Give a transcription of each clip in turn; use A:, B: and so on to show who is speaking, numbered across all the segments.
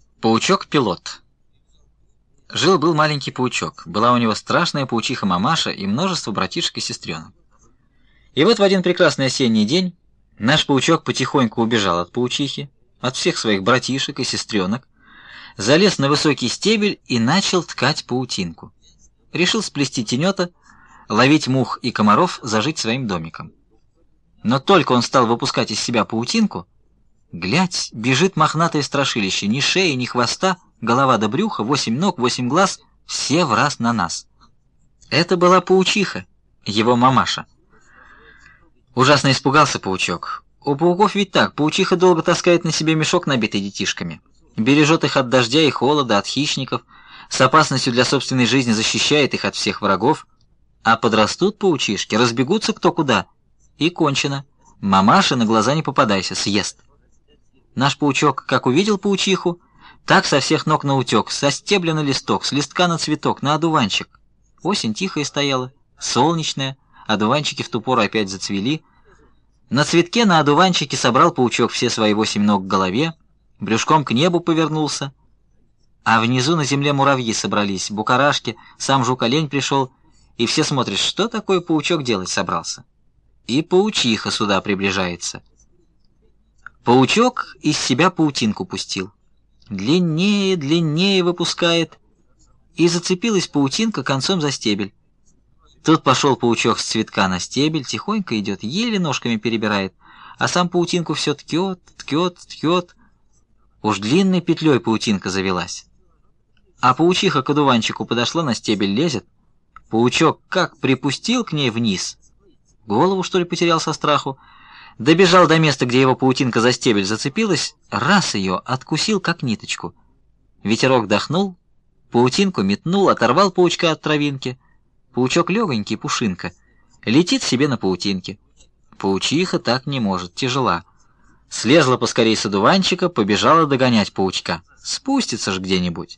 A: Паучок-пилот. Жил-был маленький паучок. Была у него страшная паучиха мамаша и множество братишек и сестренок. И вот в один прекрасный осенний день наш паучок потихоньку убежал от паучихи, от всех своих братишек и сестренок, залез на высокий стебель и начал ткать паутинку. Решил сплести тенета, ловить мух и комаров, зажить своим домиком. Но только он стал выпускать из себя паутинку, глядь, бежит мохнатое страшилище, ни шеи, ни хвоста, голова до брюха, 8 ног, 8 глаз, все враз на нас. Это была паучиха, его мамаша. Ужасно испугался паучок. У пауков ведь так, паучиха долго таскает на себе мешок, набитый детишками. Бережет их от дождя и холода, от хищников, с опасностью для собственной жизни защищает их от всех врагов. А подрастут паучишки, разбегутся кто куда, и кончено. Мамаша на глаза не попадайся, съест. Наш паучок, как увидел паучиху, так со всех ног наутек, со стебля на листок, с листка на цветок, на одуванчик. Осень тихая стояла, солнечная, одуванчики в ту пору опять зацвели. На цветке, на одуванчике собрал паучок все свои 8 ног к голове, брюшком к небу повернулся, а внизу на земле муравьи собрались, букарашки, сам жук-олень пришел, и все смотрят, что такое паучок делать собрался. И паучиха сюда приближается. Паучок из себя паутинку пустил. Длиннее, длиннее выпускает, и зацепилась паутинка концом за стебель. Тут пошел паучок с цветка на стебель, тихонько идет, еле ножками перебирает, а сам паутинку все ткет, ткет, ткет. Уж длинной петлей паутинка завелась. А паучиха к одуванчику подошла, на стебель лезет. Паучок как припустил к ней вниз, голову, что ли, потерял со страху, добежал до места, где его паутинка за стебель зацепилась, раз ее откусил, как ниточку. Ветерок дохнул, паутинку метнул, оторвал паучка от травинки. Паучок легонький, пушинка, летит себе на паутинке. Паучиха так не может, тяжела. Слезла поскорей с одуванчика, побежала догонять паучка. Спустится ж где-нибудь.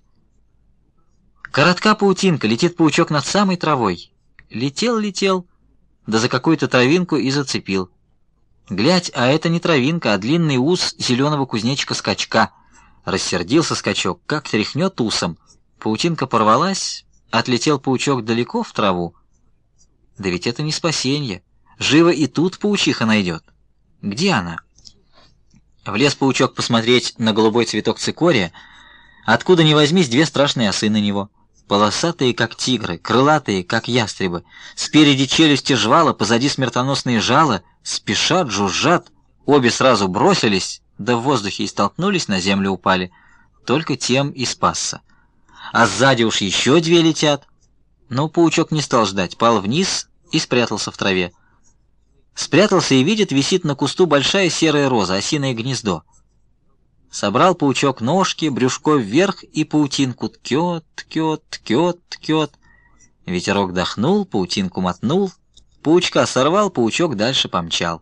A: Коротка паутинка, летит паучок над самой травой. Летел, летел, да за какую-то травинку и зацепил. Глядь, а это не травинка, а длинный ус зеленого кузнечика-скачка. Рассердился скачок, как тряхнет усом. Паутинка порвалась, отлетел паучок далеко в траву. Да ведь это не спасенье. Живо и тут паучиха найдет. Где она? Влез паучок посмотреть на голубой цветок цикория. Откуда ни возьмись, 2 страшные осы на него. Полосатые, как тигры, крылатые, как ястребы. Спереди челюсти жвала, позади смертоносные жала. Спешат, жужжат. Обе сразу бросились, да в воздухе и столкнулись, на землю упали. Только тем и спасся. А сзади уж еще 2 летят. Но паучок не стал ждать, пал вниз и спрятался в траве. Спрятался и видит, висит на кусту большая серая роза, осиное гнездо. Собрал паучок ножки, брюшко вверх и паутинку ткет, ткет, ткет, ткет. Ветерок дохнул, паутинку мотнул, паучка сорвал, паучок дальше помчал.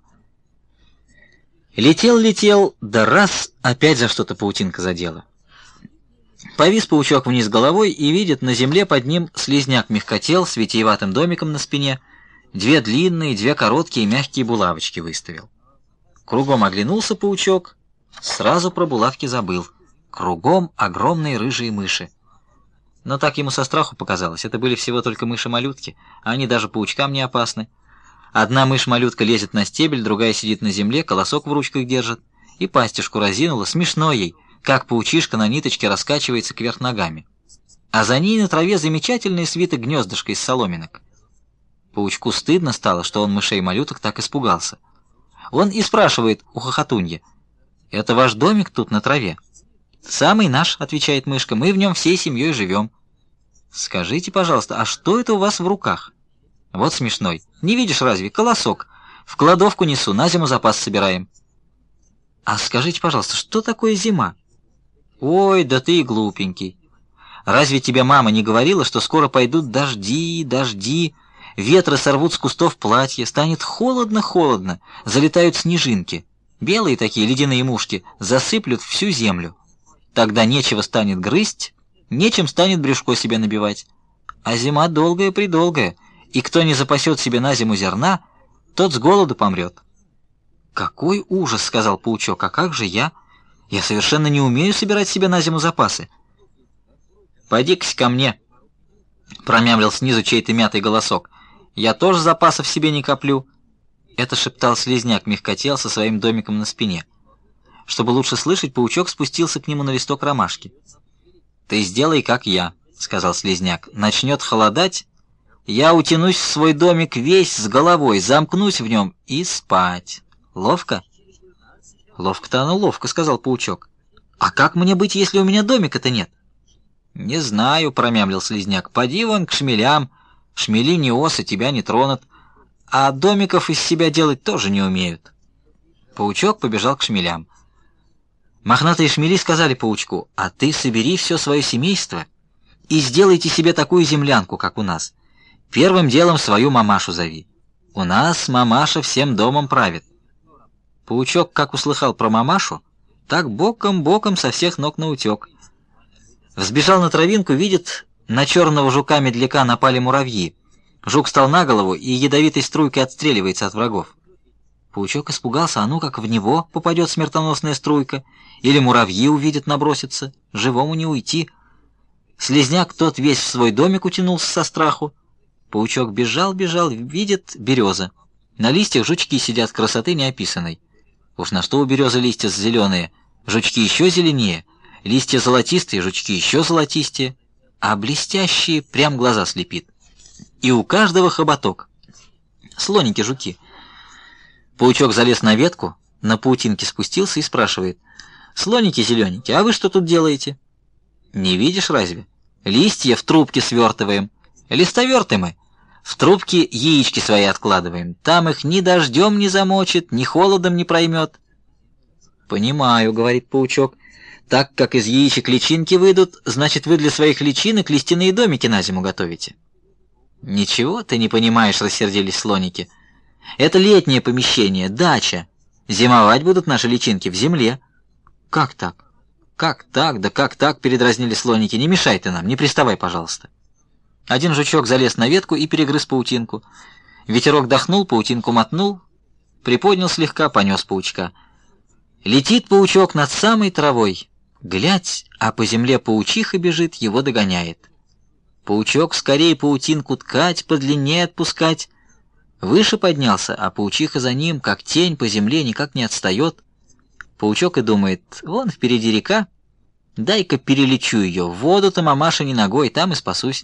A: Летел, летел, да раз, опять за что-то паутинка задела. Повис паучок вниз головой и видит, на земле под ним слизняк-мягкотел с витиеватым домиком на спине, 2 длинные, 2 короткие мягкие булавочки выставил. Кругом оглянулся паучок, сразу про булавки забыл. Кругом огромные рыжие мыши. Но так ему со страху показалось, это были всего только мыши-малютки, они даже паучкам не опасны. Одна мышь-малютка лезет на стебель, другая сидит на земле, колосок в ручках держит, и пастишку разинула, смешно ей, как паучишка на ниточке раскачивается кверх ногами. А за ней на траве замечательный свиток гнездышка из соломинок. Паучку стыдно стало, что он мышей-малюток так испугался. Он и спрашивает у хохотуньи: «Это ваш домик тут на траве?» «Самый наш», — отвечает мышка, — «мы в нем всей семьей живем». «Скажите, пожалуйста, а что это у вас в руках?» «Вот смешной. Не видишь разве? Колосок. В кладовку несу, на зиму запас собираем». «А скажите, пожалуйста, что такое зима?» «Ой, да ты и глупенький. Разве тебе мама не говорила, что скоро пойдут дожди, дожди, ветры сорвут с кустов платья, станет холодно-холодно, залетают снежинки, белые такие ледяные мушки, засыплют всю землю. Тогда нечего станет грызть, нечем станет брюшко себе набивать. А зима долгая-предолгая, и кто не запасет себе на зиму зерна, тот с голоду помрет». «Какой ужас!» — сказал паучок. «А как же я? Я совершенно не умею собирать себе на зиму запасы. «Пойди-ка ко мне», — промямлил снизу чей-то мятый голосок. «Я тоже запасов себе не коплю». Это шептал слизняк Мягкотел со своим домиком на спине. Чтобы лучше слышать, паучок спустился к нему на листок ромашки. «Ты сделай, как я», — сказал слизняк. «Начнет холодать, я утянусь в свой домик весь с головой, замкнусь в нем и спать. Ловко?» «Ловко-то оно ловко», — сказал паучок. «А как мне быть, если у меня домика-то нет?» «Не знаю», — промямлил слизняк. «Поди вон к шмелям. Шмели не осы, тебя не тронут. А домиков из себя делать тоже не умеют». Паучок побежал к шмелям. Мохнатые шмели сказали паучку: «А ты собери все свое семейство и сделайте себе такую землянку, как у нас. Первым делом свою мамашу зови. У нас мамаша всем домом правит». Паучок, как услыхал про мамашу, так боком-боком со всех ног наутек. Взбежал на травинку, видит, на черного жука-медляка напали муравьи. Жук стал на голову и ядовитой струйкой отстреливается от врагов. Паучок испугался, а ну как в него попадет смертоносная струйка, или муравьи увидят, набросятся, живому не уйти. Слизняк тот весь в свой домик утянулся со страху. Паучок бежал, видит, береза. На листьях жучки сидят, красоты неописанной. Уж на что у березы листья зеленые, жучки еще зеленее, листья золотистые, жучки еще золотистее, а блестящие прям глаза слепит. И у каждого хоботок. Слоники-жуки. Паучок залез на ветку, на паутинке спустился и спрашивает: «Слоники-зелененькие, а вы что тут делаете?» «Не видишь разве? Листья в трубке свертываем. Листоверты мы. В трубке яички свои откладываем. Там их ни дождем не замочит, ни холодом не проймет». «Понимаю», — говорит паучок. «Так как из яичек личинки выйдут, значит, вы для своих личинок листяные домики на зиму готовите». «Ничего ты не понимаешь», — рассердились слоники. «Это летнее помещение, дача. Зимовать будут наши личинки в земле». «Как так? Как так? Да как так?» — передразнили слоники. «Не мешай ты нам, не приставай, пожалуйста». Один жучок залез на ветку и перегрыз паутинку. Ветерок дохнул, паутинку мотнул, приподнял слегка, понес паучка. Летит паучок над самой травой. Глядь, а по земле паучиха бежит, его догоняет. Паучок скорее паутинку ткать, подлиннее отпускать. Выше поднялся, а паучиха за ним, как тень по земле, никак не отстает. Паучок и думает: вон впереди река, дай-ка перелечу ее, в воду-то мамаша не ногой, там и спасусь.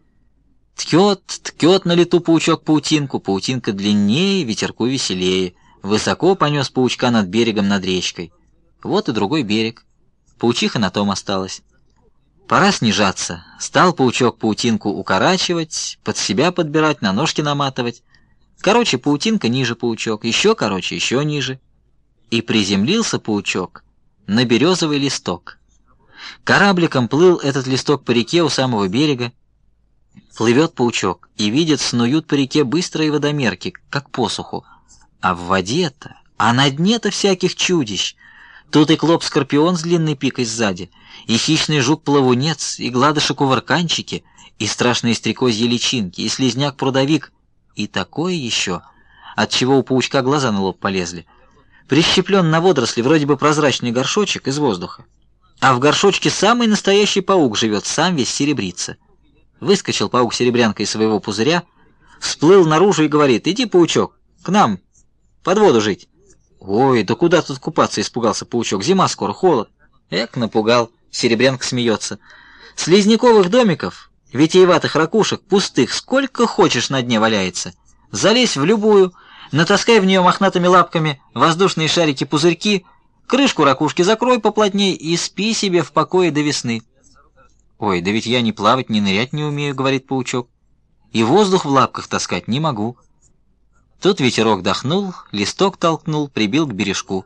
A: Ткет на лету паучок паутинку, паутинка длиннее, ветерку веселее. Высоко понес паучка над берегом, над речкой. Вот и другой берег. Паучиха на том осталась. Пора снижаться. Стал паучок паутинку укорачивать, под себя подбирать, на ножки наматывать. Короче, паутинка ниже паучок, еще короче, еще ниже. И приземлился паучок на березовый листок. Корабликом плыл этот листок по реке у самого берега. Плывет паучок, и видит, снуют по реке быстрые водомерки, как посуху. А в воде-то, а на дне-то всяких чудищ. Тут и клоп-скорпион с длинной пикой сзади, и хищный жук-плавунец, и гладыши-кувырканчики, и страшные стрекозьи личинки, и слизняк-прудовик, и такое еще, от чего у паучка глаза на лоб полезли. Прищеплен на водоросли вроде бы прозрачный горшочек из воздуха, а в горшочке самый настоящий паук живет, сам весь серебрится. Выскочил паук-серебрянка из своего пузыря, всплыл наружу и говорит: «Иди, паучок, к нам, под воду жить». «Ой, да куда тут купаться?» — испугался паучок. «Зима скоро, холод». Эк, напугал. Серебрянка смеется. «Слизняковых домиков, витиеватых ракушек, пустых, сколько хочешь на дне валяется. Залезь в любую, натаскай в нее мохнатыми лапками воздушные шарики-пузырьки, крышку ракушки закрой поплотней и спи себе в покое до весны». «Ой, да ведь я ни плавать, ни нырять не умею», — говорит паучок. «И воздух в лапках таскать не могу». Тут ветерок дохнул, листок толкнул, прибил к бережку.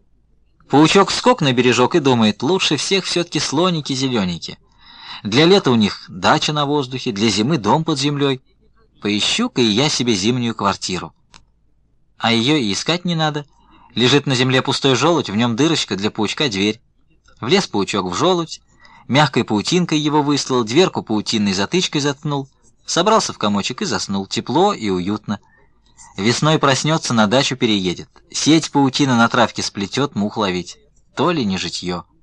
A: Паучок скок на бережок и думает: лучше всех все-таки слоники-зеленики. Для лета у них дача на воздухе, для зимы дом под землей. Поищу-ка и я себе зимнюю квартиру. А ее и искать не надо. Лежит на земле пустой желудь, в нем дырочка, для паучка дверь. Влез паучок в желудь, мягкой паутинкой его выслал, дверку паутинной затычкой заткнул, собрался в комочек и заснул, тепло и уютно. Весной проснется, на дачу переедет. Сеть паутина на травке сплетет, мух ловить. то ли не житье.